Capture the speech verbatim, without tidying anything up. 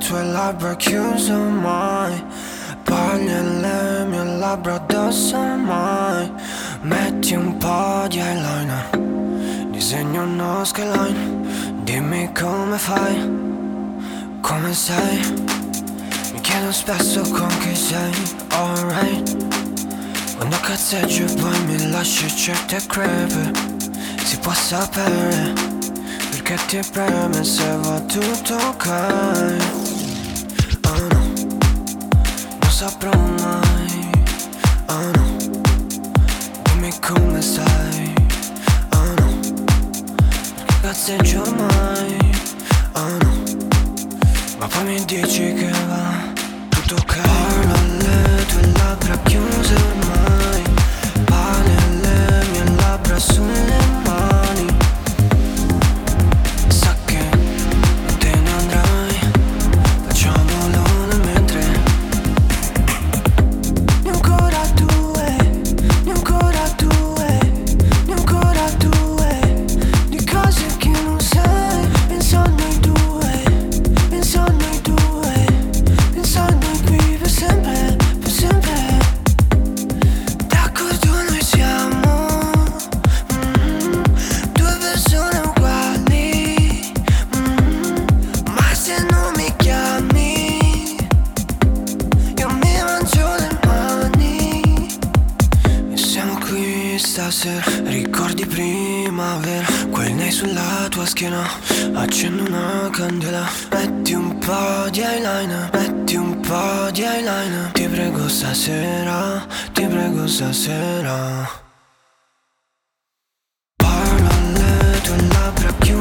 tue labbra chiuse mai. Parli alle mie labbra addosso mai. Metti un po' di eyeliner, disegno uno skyline. Dimmi come fai, come sei. Mi chiedo spesso con chi sei, alright. Quando cazzeggio e poi mi lasci certe crepe, si può sapere perché ti preme se va tutto ok. Oh no, non saprò mai. Oh no, dimmi come stai. Oh no, perché cazzeggio mai. Oh no, ma poi mi dici che va tutto ok. Parlo alle tue labbra chiuse mai. Parli alle mie labbra sulle mani. Sa che non te ne andrai, facciamolo nel mentre. Ne ancora due, ne ancora due, ne ancora due di cose che non sai. Penso a noi due, penso a noi due, penso a noi qui per sempre, per sempre. D'accordo noi siamo, mm, due persone uguali, mm, ma se non mi chiami io mi mangio le mani. E siamo qui stasera, ricordi primavera, quel nei sulla tua schiena. Accendo una candela, metti un po' di eyeliner, metti un po' di eyeliner. Ti prego stasera, ti prego stasera. Parlo alle tue labbra chiuse